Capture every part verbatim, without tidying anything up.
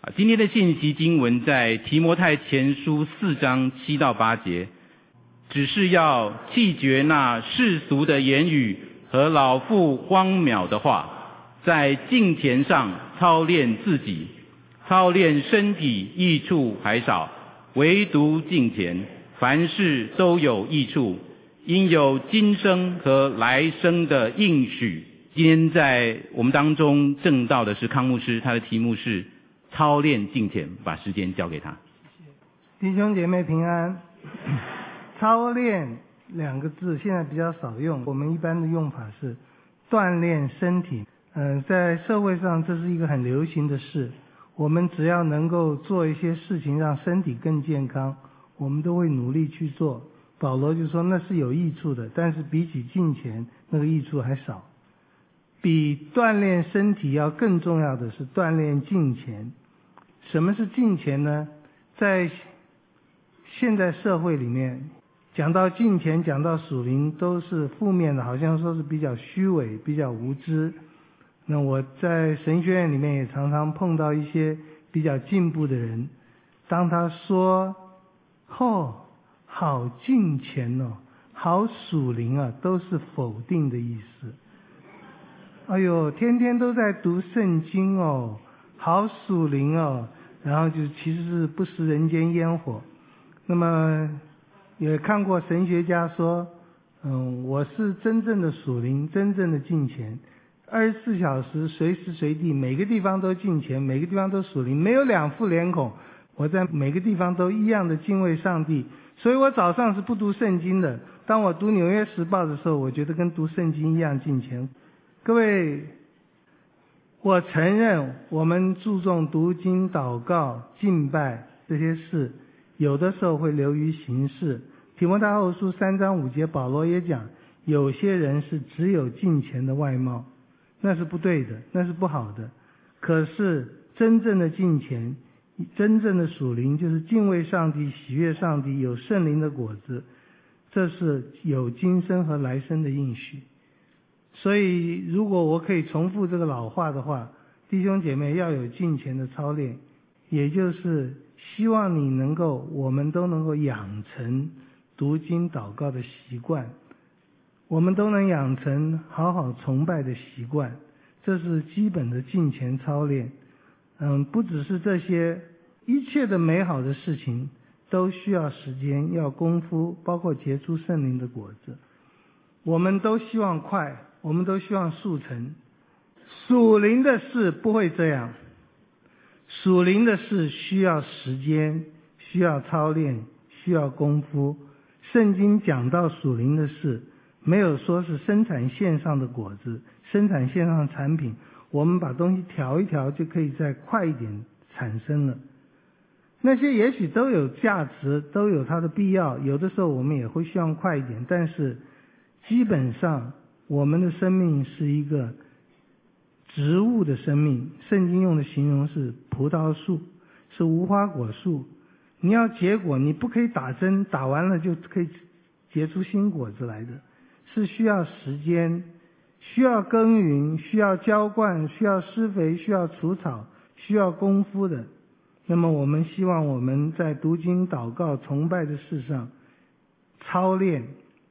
啊，今天的信息经文在提摩太前书四章七到八节，只是要弃绝那世俗的言语和老妇荒渺的话，在敬虔上操练自己，操练身体益处还少，唯独敬虔，凡事都有益处，因有今生和来生的应许。今天在我们当中证道的是康牧师，他的题目是操练敬虔，把时间交给他。 弟兄姐妹平安。操练两个字现在比较少用，我们一般的用法是锻炼身体。嗯、呃，在社会上这是一个很流行的事，我们只要能够做一些事情让身体更健康，我们都会努力去做。保罗就说那是有益处的，但是比起敬虔那个益处还少。比锻炼身体要更重要的是锻炼敬虔。什么是敬虔呢？在现在社会里面，讲到敬虔，讲到属灵都是负面的，好像说是比较虚伪，比较无知。那我在神学院里面也常常碰到一些比较进步的人，当他说哦好敬虔哦，好属灵啊，都是否定的意思。哎呦，天天都在读圣经哦，好属灵哦，然后就其实是不食人间烟火。那么也看过神学家说，嗯，我是真正的属灵，真正的敬虔，二十四小时随时随地每个地方都敬虔，每个地方都属灵，没有两副脸孔，我在每个地方都一样的敬畏上帝。所以我早上是不读圣经的，当我读纽约时报的时候，我觉得跟读圣经一样敬虔。各位，我承认我们注重读经、祷告、敬拜这些事，有的时候会流于形式。提摩太后书三章五节，保罗也讲，有些人是只有敬虔的外貌，那是不对的，那是不好的。可是真正的敬虔，真正的属灵，就是敬畏上帝、喜悦上帝，有圣灵的果子，这是有今生和来生的应许。所以如果我可以重复这个老话的话，弟兄姐妹要有敬虔的操练，也就是希望你能够，我们都能够养成读经祷告的习惯，我们都能养成好好崇拜的习惯，这是基本的敬虔操练。嗯，不只是这些，一切的美好的事情都需要时间，要功夫，包括结出圣灵的果子。我们都希望快，我们都希望速成。属灵的事不会这样，属灵的事需要时间，需要操练，需要功夫。圣经讲到属灵的事，没有说是生产线上的果子，生产线上的产品，我们把东西调一调就可以再快一点产生了。那些也许都有价值，都有它的必要，有的时候我们也会希望快一点，但是基本上我们的生命是一个植物的生命，圣经用的形容是葡萄树，是无花果树。你要结果，你不可以打针，打完了就可以结出新果子来的，是需要时间，需要耕耘，需要浇灌，需要施肥，需要除草，需要功夫的。那么我们希望我们在读经、祷告、崇拜的事上操练，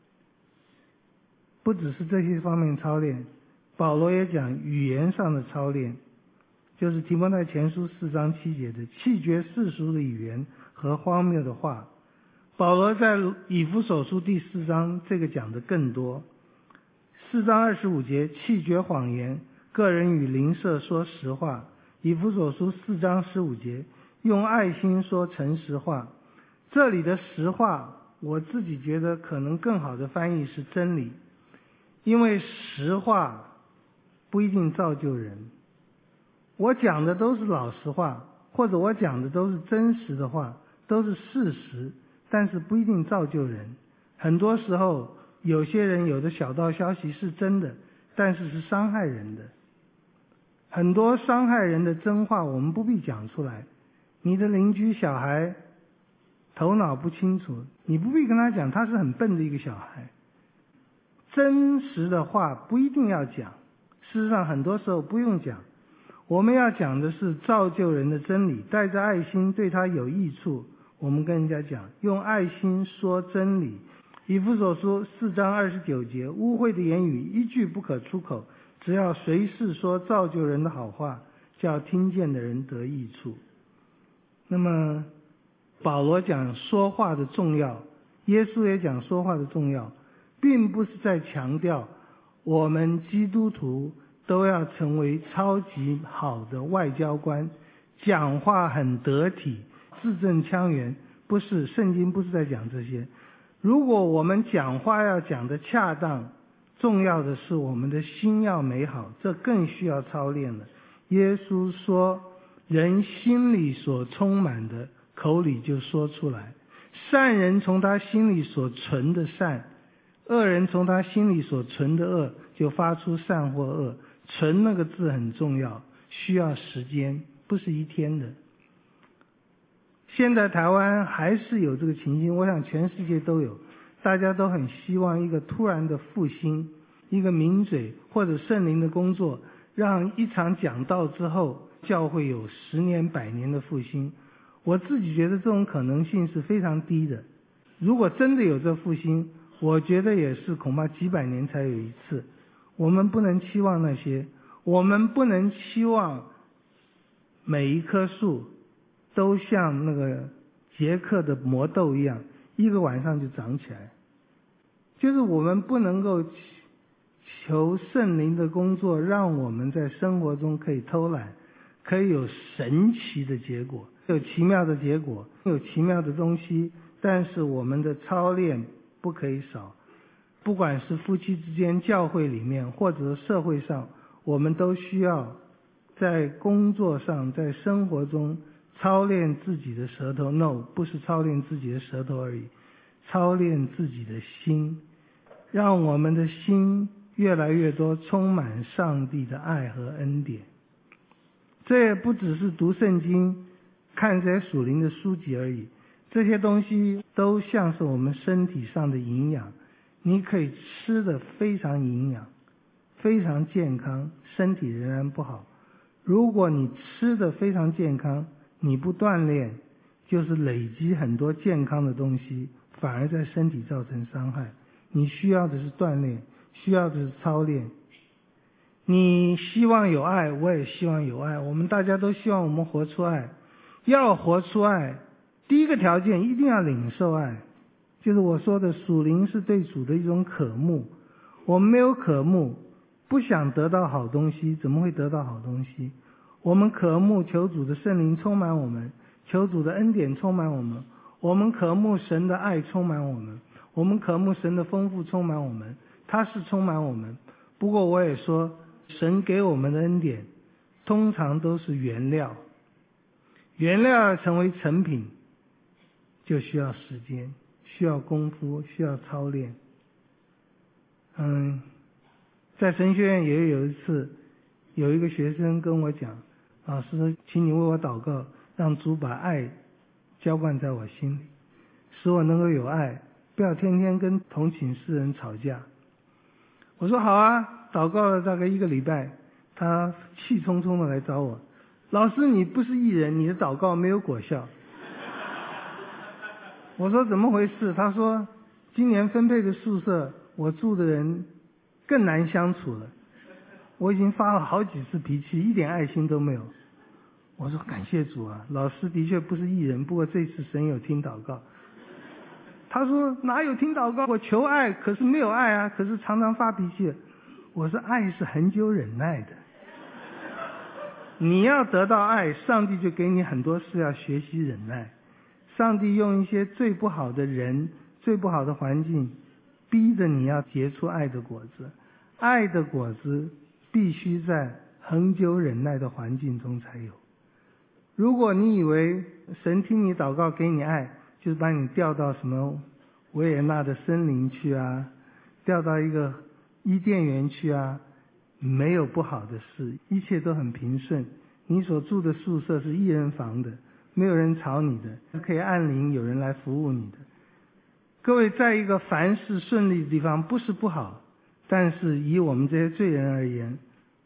不只是这些方面操练，保罗也讲语言上的操练，就是提摩太前书四章七节的弃绝世俗的语言和荒谬的话。保罗在以弗所书第四章这个讲的更多，四章二十五节弃绝谎言，个人与邻舍说实话。以弗所书四章十五节用爱心说诚实话。这里的实话，我自己觉得可能更好的翻译是真理，因为实话不一定造就人。我讲的都是老实话，或者我讲的都是真实的话，都是事实，但是不一定造就人。很多时候有些人有的小道消息是真的，但是是伤害人的。很多伤害人的真话我们不必讲出来。你的邻居小孩头脑不清楚，你不必跟他讲，他是很笨的一个小孩。真实的话不一定要讲，事实上很多时候不用讲。 我们要讲的是造就人的真理，带着爱心对他有益处。我们跟人家讲，用爱心说真理。以弗所书四章二十九节，污秽的言语一句不可出口，只要随时说造就人的好话，叫听见的人得益处。那么保罗讲说话的重要，耶稣也讲说话的重要，并不是在强调我们基督徒都要成为超级好的外交官，讲话很得体，字正腔圆，不是，圣经不是在讲这些。如果我们讲话要讲得恰当，重要的是我们的心要美好，这更需要操练了。耶稣说，人心里所充满的，口里就说出来。善人从他心里所存的善，恶人从他心里所存的恶，就发出善或恶。存那个字很重要，需要时间，不是一天的。现在台湾还是有这个情形，我想全世界都有，大家都很希望一个突然的复兴，一个名嘴或者圣灵的工作，让一场讲道之后，教会有十年百年的复兴。我自己觉得这种可能性是非常低的。如果真的有这复兴，我觉得也是恐怕几百年才有一次。我们不能期望那些，我们不能期望每一棵树都像那个捷克的魔豆一样，一个晚上就长起来。就是我们不能够求圣灵的工作，让我们在生活中可以偷懒，可以有神奇的结果，有奇妙的结果，有奇妙的东西，但是我们的操练不可以少。不管是夫妻之间、教会里面或者社会上，我们都需要在工作上、在生活中操练自己的舌头。 no， 不是操练自己的舌头而已，操练自己的心，让我们的心越来越多充满上帝的爱和恩典。这也不只是读圣经、看这些属灵的书籍而已，这些东西都像是我们身体上的营养。你可以吃得非常营养，非常健康，身体仍然不好。如果你吃得非常健康，你不锻炼，就是累积很多健康的东西，反而在身体造成伤害。你需要的是锻炼，需要的是操练。你希望有爱，我也希望有爱，我们大家都希望我们活出爱。要活出爱，第一个条件一定要领受爱，就是我说的属灵是对主的一种渴慕。我们没有渴慕，不想得到好东西，怎么会得到好东西？我们渴慕求主的圣灵充满我们，求主的恩典充满我们，我们渴慕神的爱充满我们，我们渴慕神的丰富充满我们，他是充满我们。不过我也说，神给我们的恩典通常都是原料，原料要成为成品就需要时间，需要功夫，需要操练。嗯，在神学院也有一次，有一个学生跟我讲，老师，请你为我祷告，让主把爱浇灌在我心里，使我能够有爱，不要天天跟同寝室人吵架。我说好啊，祷告了大概一个礼拜，他气冲冲的来找我，老师，你不是艺人，你的祷告没有果效。我说怎么回事？他说今年分配的宿舍，我住的人更难相处了，我已经发了好几次脾气，一点爱心都没有。我说感谢主啊，老师的确不是艺人，不过这次神有听祷告。他说哪有听祷告，我求爱可是没有爱啊，可是常常发脾气。我说爱是恒久忍耐的，你要得到爱，上帝就给你很多事要学习忍耐。上帝用一些最不好的人、最不好的环境，逼着你要结出爱的果子。爱的果子必须在恒久忍耐的环境中才有。如果你以为神听你祷告给你爱，就是把你调到什么维也纳的森林去啊，调到一个伊甸园去啊，没有不好的事，一切都很平顺。你所住的宿舍是一人房的，没有人吵你的，可以按铃有人来服务你的。各位，在一个凡事顺利的地方不是不好，但是以我们这些罪人而言，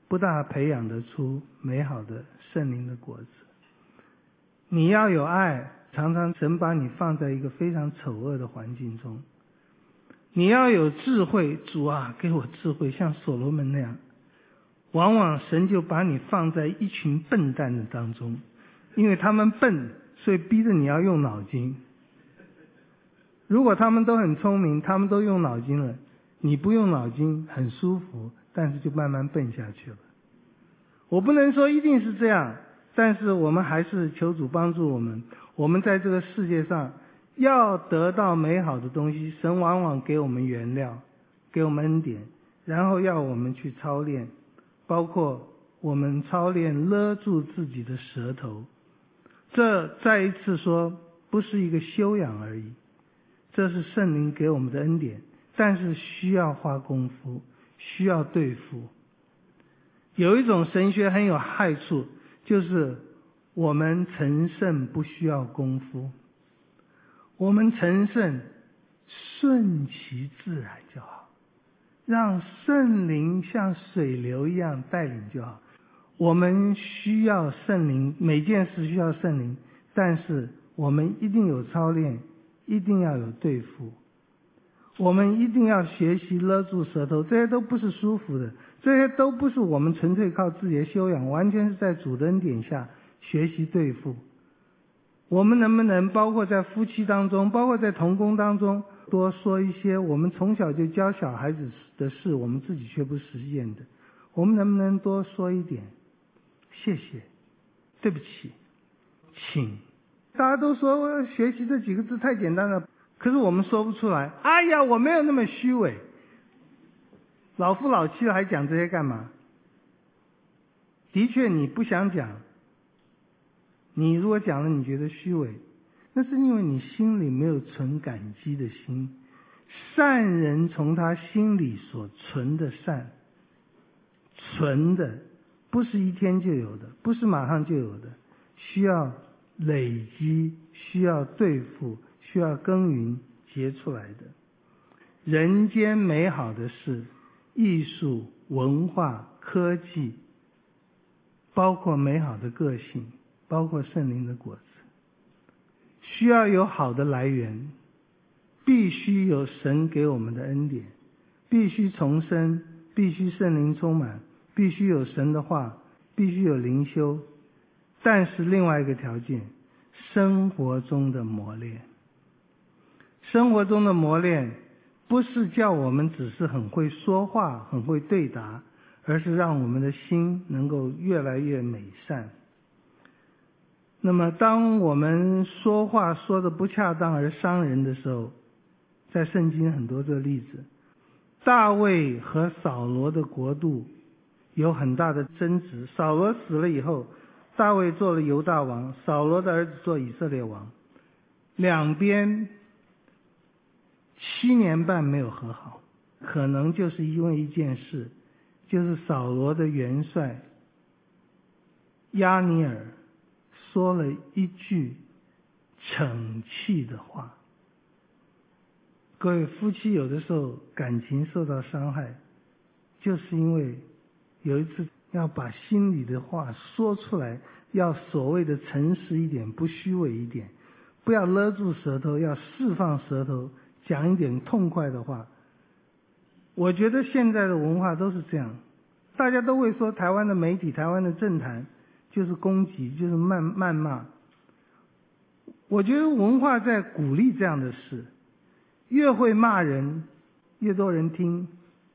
不大培养得出美好的圣灵的果子。你要有爱，常常神把你放在一个非常丑恶的环境中。你要有智慧，主啊，给我智慧，像所罗门那样。往往神就把你放在一群笨蛋的当中，因为他们笨，所以逼着你要用脑筋。如果他们都很聪明，他们都用脑筋了，你不用脑筋很舒服，但是就慢慢笨下去了。我不能说一定是这样，但是我们还是求主帮助我们。我们在这个世界上要得到美好的东西，神往往给我们原料，给我们恩典，然后要我们去操练，包括我们操练勒住自己的舌头。这再一次说，不是一个修养而已，这是圣灵给我们的恩典，但是需要花功夫，需要对付。有一种神学很有害处，就是我们成圣不需要功夫，我们成圣顺其自然就好，让圣灵像水流一样带领就好。我们需要圣灵，每件事需要圣灵，但是我们一定有操练，一定要有对付，我们一定要学习勒住舌头，这些都不是舒服的，这些都不是我们纯粹靠自己的修养，完全是在主的恩典下学习对付。我们能不能包括在夫妻当中，包括在同工当中，多说一些我们从小就教小孩子的事，我们自己却不实践的，我们能不能多说一点谢谢，对不起，请。大家都说学习这几个字太简单了，可是我们说不出来。哎呀，我没有那么虚伪，老夫老妻了还讲这些干嘛？的确你不想讲，你如果讲了你觉得虚伪，那是因为你心里没有存感激的心。善人从他心里所存的善，存的不是一天就有的，不是马上就有的，需要累积，需要对付，需要耕耘结出来的。人间美好的事，艺术、文化、科技，包括美好的个性，包括圣灵的果子，需要有好的来源，必须有神给我们的恩典，必须重生，必须圣灵充满，必须有神的话，必须有灵修。但是另外一个条件，生活中的磨练。生活中的磨练不是叫我们只是很会说话，很会对答，而是让我们的心能够越来越美善。那么当我们说话说得不恰当而伤人的时候，在圣经很多这个例子，大卫和扫罗的国度有很大的争执。扫罗死了以后，大卫做了犹大王，扫罗的儿子做以色列王，两边七年半没有和好，可能就是因为一件事，就是扫罗的元帅押尼珥说了一句逞气的话。各位夫妻有的时候感情受到伤害，就是因为有一次要把心里的话说出来，要所谓的诚实一点，不虚伪一点，不要勒住舌头，要释放舌头，讲一点痛快的话。我觉得现在的文化都是这样，大家都会说台湾的媒体，台湾的政坛就是攻击，就是谩谩骂。我觉得文化在鼓励这样的事，越会骂人越多人听。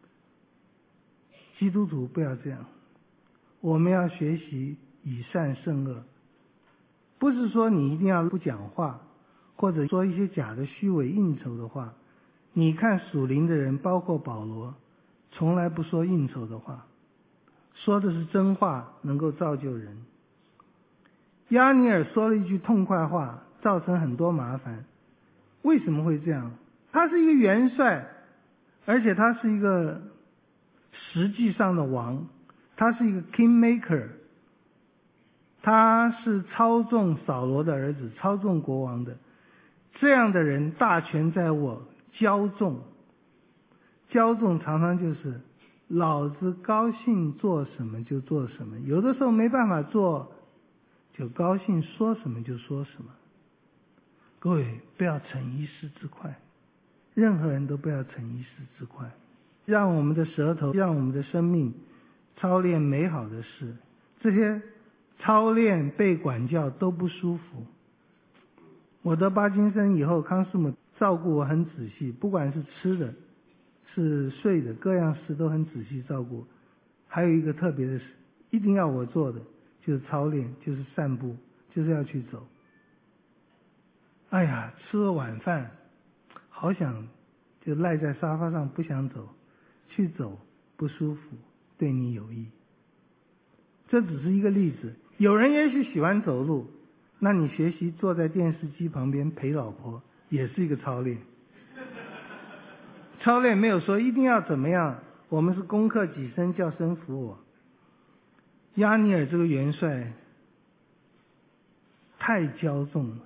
基督徒不要这样，我们要学习以善胜恶，不是说你一定要不讲话，或者说一些假的虚伪应酬的话。你看属灵的人，包括保罗，从来不说应酬的话，说的是真话，能够造就人。押尼珥说了一句痛快话，造成很多麻烦。为什么会这样？他是一个元帅，而且他是一个实际上的王，他是一个 kingmaker， 他是操纵扫罗的儿子，操纵国王的。这样的人大权在握，骄纵。骄纵常常就是老子高兴做什么就做什么，有的时候没办法做，就高兴说什么就说什么。各位不要逞一时之快，任何人都不要逞一时之快，让我们的舌头，让我们的生命操练美好的事。这些操练被管教都不舒服。我得帕金森以后，康师母照顾我很仔细，不管是吃的是睡的，各样事都很仔细照顾。还有一个特别的事，一定要我做的就是操练，就是散步，就是要去走。哎呀，吃了晚饭好想就赖在沙发上不想走，去走不舒服，对你有益。这只是一个例子，有人也许喜欢走路，那你学习坐在电视机旁边陪老婆也是一个操练。操练没有说一定要怎么样，我们是攻克己身，叫身服我。押尼珥这个元帅太骄纵了，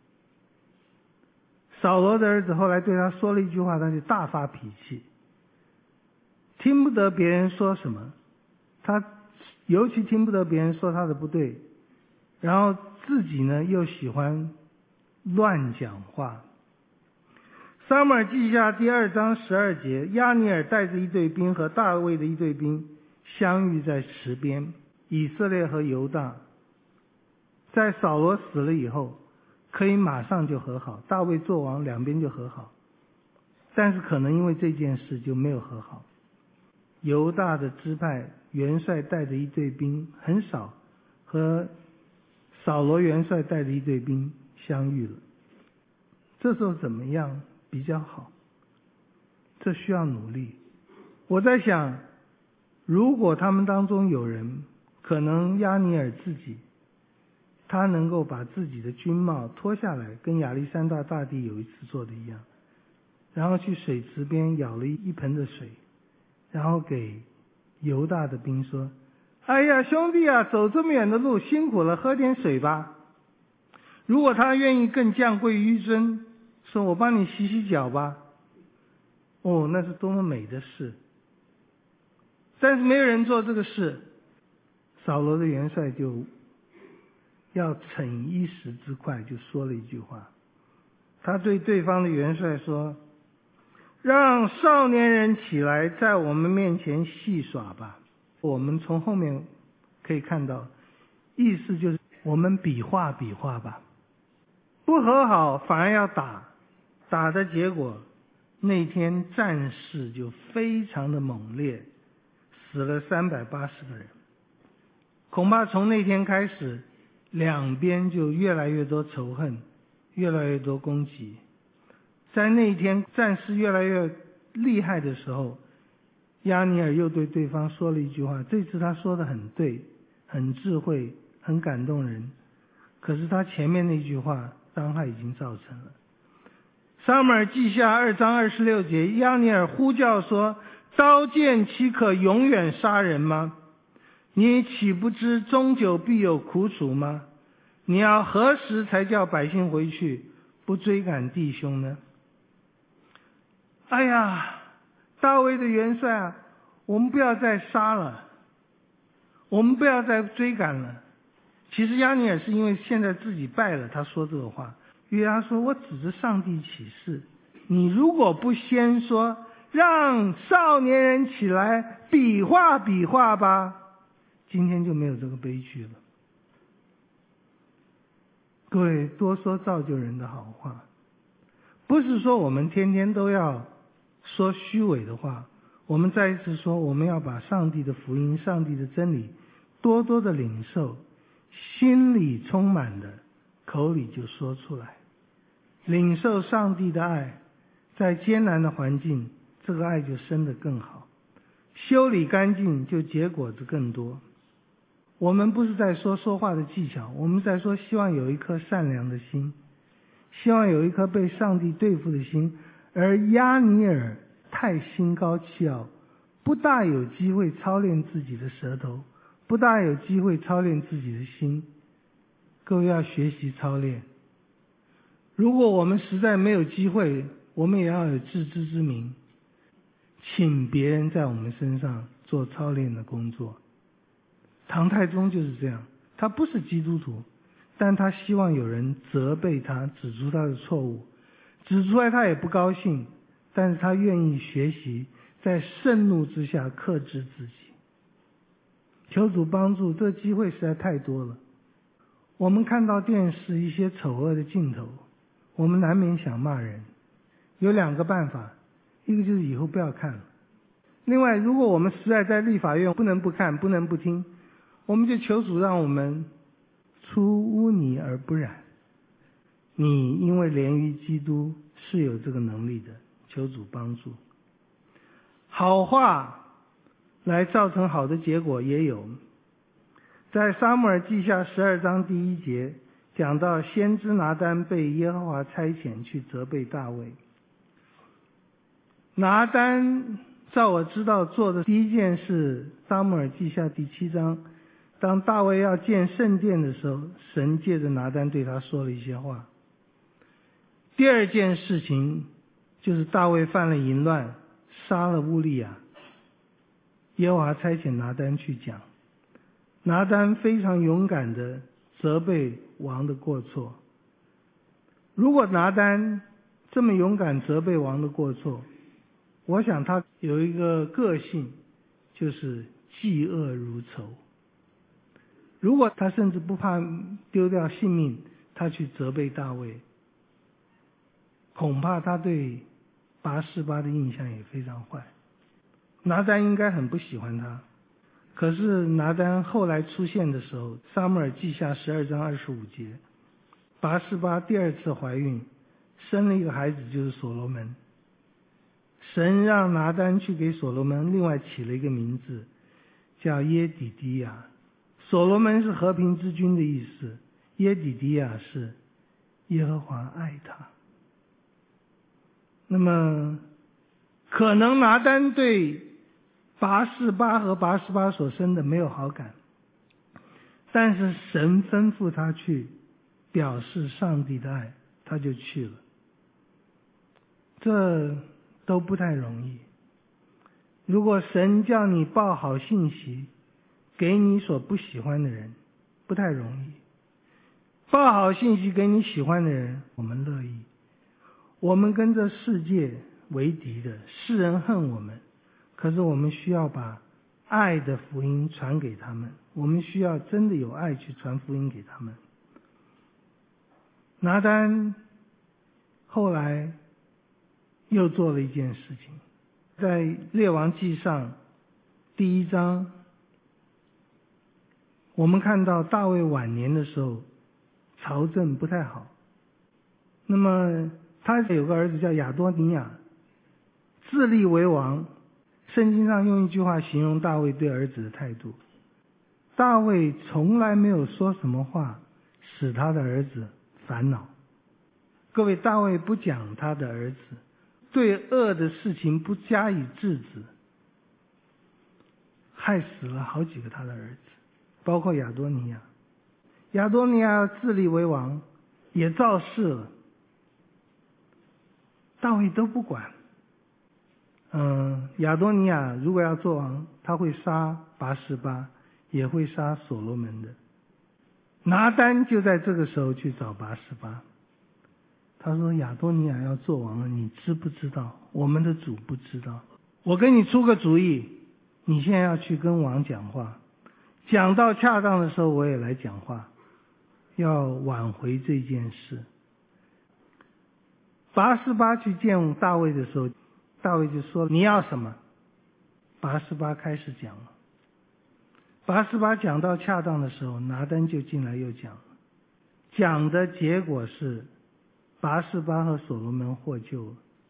扫罗的儿子后来对他说了一句话，他就大发脾气，听不得别人说什么，他尤其听不得别人说他的不对，然后自己呢又喜欢乱讲话。撒母耳记下第二章十二节，押尼珥带着一队兵和大卫的一队兵相遇在池边，以色列和犹大在扫罗死了以后可以马上就和好，大卫做王，两边就和好，但是可能因为这件事就没有和好。犹大的支派元帅带着一队兵很少，和扫罗元帅带着一队兵相遇了。这时候怎么样比较好？这需要努力。我在想，如果他们当中有人，可能押尼珥自己，他能够把自己的军帽脱下来，跟亚历山大大帝有一次做的一样，然后去水池边舀了一盆的水，然后给犹大的兵说，哎呀兄弟啊，走这么远的路辛苦了，喝点水吧。如果他愿意更降贵纡尊，说我帮你洗洗脚吧，哦，那是多么美的事。但是没有人做这个事，扫罗的元帅就要逞一时之快，就说了一句话，他对对方的元帅说，让少年人起来在我们面前戏耍吧。我们从后面可以看到，意思就是我们比划比划吧，不和好反而要打，打的结果那天战事就非常的猛烈，死了三百八十个人。恐怕从那天开始，两边就越来越多仇恨，越来越多攻击。在那一天战事越来越厉害的时候，押尼珥又对对方说了一句话，这次他说的很对，很智慧，很感动人，可是他前面那句话伤害已经造成了。撒母耳记下二章二十六节，押尼珥呼叫说，刀剑岂可永远杀人吗？你岂不知终久必有苦楚吗？你要何时才叫百姓回去，不追赶弟兄呢？哎呀，大卫的元帅啊，我们不要再杀了，我们不要再追赶了。其实押尼珥是因为现在自己败了，他说这个话。约押说，我指着上帝起誓，你如果不先说让少年人起来比划比划吧，今天就没有这个悲剧了。各位，多说造就人的好话，不是说我们天天都要说虚伪的话，我们再一次说，我们要把上帝的福音，上帝的真理多多的领受，心里充满的，口里就说出来。领受上帝的爱，在艰难的环境，这个爱就生得更好，修理干净就结果子更多。我们不是在说说话的技巧，我们在说希望有一颗善良的心，希望有一颗被上帝对付的心。而押尼珥太心高气傲，不大有机会操练自己的舌头，不大有机会操练自己的心。各位要学习操练。如果我们实在没有机会，我们也要有自知之明，请别人在我们身上做操练的工作。唐太宗就是这样，他不是基督徒，但他希望有人责备他，指出他的错误，指出来他也不高兴，但是他愿意学习在盛怒之下克制自己。求主帮助，这机会实在太多了。我们看到电视一些丑恶的镜头，我们难免想骂人。有两个办法，一个就是以后不要看了。另外，如果我们实在在立法院不能不看，不能不听，我们就求主让我们出污泥而不染。你因为连于基督是有这个能力的，求主帮助。好话来造成好的结果也有。在撒母耳记下十二章第一节讲到，先知拿单被耶和华差遣去责备大卫。拿单照我知道做的第一件事，撒母耳记下第七章，当大卫要建圣殿的时候，神借着拿单对他说了一些话。第二件事情就是大卫犯了淫乱，杀了乌利亚，耶和华差遣拿单去讲。拿单非常勇敢地责备王的过错。如果拿单这么勇敢责备王的过错，我想他有一个个性，就是嫉恶如仇。如果他甚至不怕丢掉性命，他去责备大卫，恐怕他对拔示巴的印象也非常坏。拿单应该很不喜欢他。可是拿单后来出现的时候，撒母耳记下十二章二十五节，拔示巴第二次怀孕，生了一个孩子，就是所罗门。神让拿单去给所罗门另外起了一个名字，叫耶底迪亚。所罗门是和平之君的意思，耶底迪亚是耶和华爱他。那么可能拿单对拔示巴和拔示巴所生的没有好感，但是神吩咐他去表示上帝的爱，他就去了。这都不太容易。如果神叫你报好信息给你所不喜欢的人，不太容易。报好信息给你喜欢的人，我们乐意。我们跟这世界为敌的，世人恨我们，可是我们需要把爱的福音传给他们，我们需要真的有爱去传福音给他们。拿单后来又做了一件事情，在列王记上第一章，我们看到大卫晚年的时候朝政不太好，那么他有个儿子叫亚多尼亚，自立为王。圣经上用一句话形容大卫对儿子的态度，大卫从来没有说什么话使他的儿子烦恼。各位，大卫不讲他的儿子，对恶的事情不加以制止，害死了好几个他的儿子，包括亚多尼亚。亚多尼亚自立为王，也造事了，大卫都不管。嗯，亚多尼亚如果要做王，他会杀拔示巴，也会杀所罗门的。拿单就在这个时候去找拔示巴，他说亚多尼亚要做王了，你知不知道？我们的主不知道。我给你出个主意，你现在要去跟王讲话，讲到恰当的时候我也来讲话，要挽回这件事。拔示巴去见大卫的时候，大卫就说你要什么？拔示巴开始讲了。拔示巴讲到恰当的时候，拿单就进来又讲了。讲的结果是拔示巴和所罗门获救了。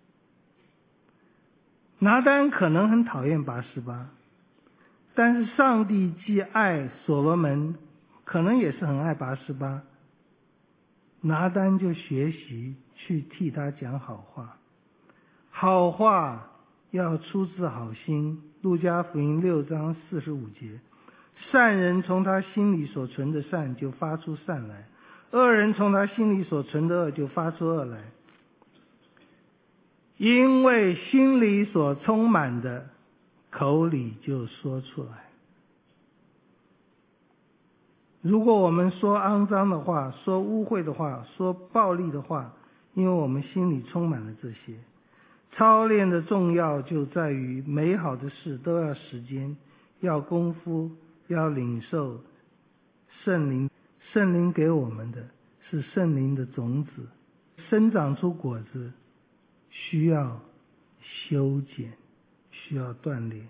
拿单可能很讨厌拔示巴，但是上帝既爱所罗门，可能也是很爱拔示巴。拿单就学习去替他讲好话。好话要出自好心，路加福音六章四十五节，善人从他心里所存的善就发出善来，恶人从他心里所存的恶就发出恶来。因为心里所充满的口里就说出来。如果我们说肮脏的话，说污秽的话，说暴力的话，因为我们心里充满了这些。操练的重要就在于美好的事都要时间，要功夫，要领受圣灵。圣灵给我们的是圣灵的种子，生长出果子需要修剪，需要锻炼。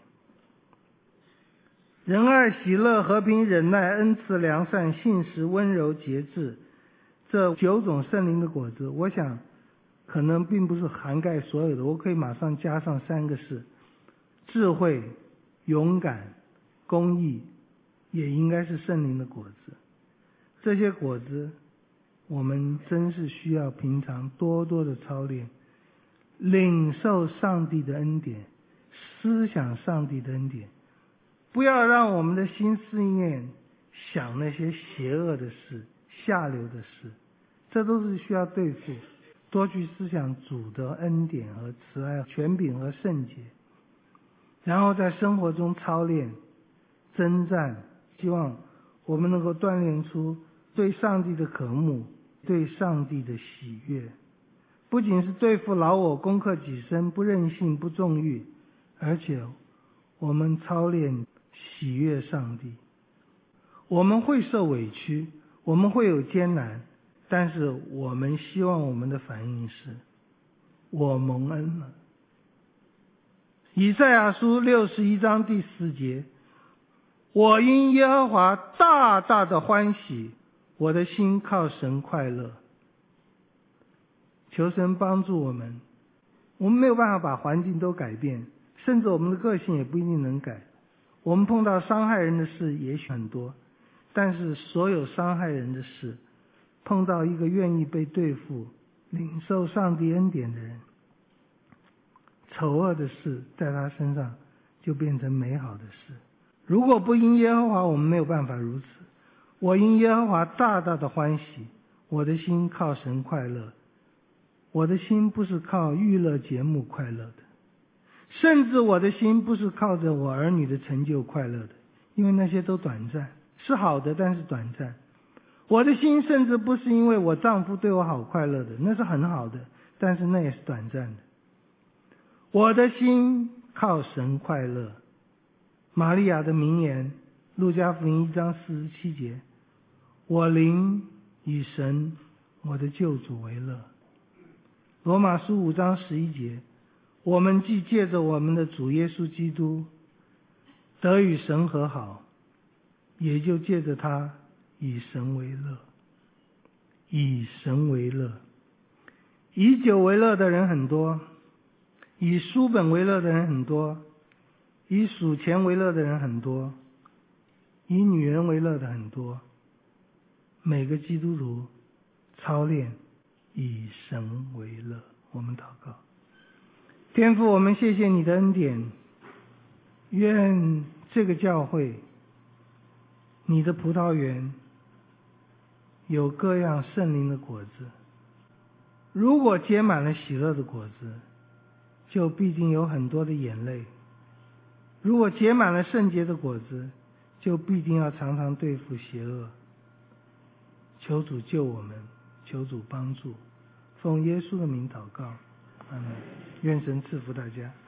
仁爱、喜乐、和平、忍耐、恩慈、良善、信实、温柔、节制，这九种圣灵的果子，我想可能并不是涵盖所有的，我可以马上加上三个是智慧、勇敢、公义，也应该是圣灵的果子。这些果子我们真是需要平常多多的操练，领受上帝的恩典，思想上帝的恩典，不要让我们的心思念想那些邪恶的事、下流的事，这都是需要对付。多去思想主的恩典和慈爱、权柄和圣洁，然后在生活中操练、征战，希望我们能够锻炼出对上帝的渴慕，对上帝的喜悦，不仅是对付老我、攻克己身、不任性、不纵欲，而且我们操练喜悦上帝。我们会受委屈，我们会有艰难，但是我们希望我们的反应是我蒙恩了。以赛亚书六十一章第四节，我因耶和华大大的欢喜，我的心靠神快乐。求神帮助我们，我们没有办法把环境都改变，甚至我们的个性也不一定能改。我们碰到伤害人的事也许很多，但是所有伤害人的事，碰到一个愿意被对付、领受上帝恩典的人，丑恶的事在他身上就变成美好的事。如果不因耶和华，我们没有办法如此。我因耶和华大大的欢喜，我的心靠神快乐。我的心不是靠娱乐节目快乐的，甚至我的心不是靠着我儿女的成就快乐的，因为那些都短暂，是好的，但是短暂。我的心甚至不是因为我丈夫对我好快乐的，那是很好的，但是那也是短暂的。我的心靠神快乐。玛利亚的名言，路加福音一章四十七节，我灵以神我的救主为乐。罗马书五章十一节，我们既借着我们的主耶稣基督得与神和好，也就借着他以神为乐。以神为乐，以酒为乐的人很多，以书本为乐的人很多，以数钱为乐的人很多，以女人为乐的很多。每个基督徒操练以神为乐。我们祷告，天父，我们谢谢你的恩典，愿这个教会，你的葡萄园有各样圣灵的果子。如果结满了喜乐的果子，就必定有很多的眼泪；如果结满了圣洁的果子，就必定要常常对付邪恶。求主救我们，求主帮助，奉耶稣的名祷告，阿们。愿神赐福大家。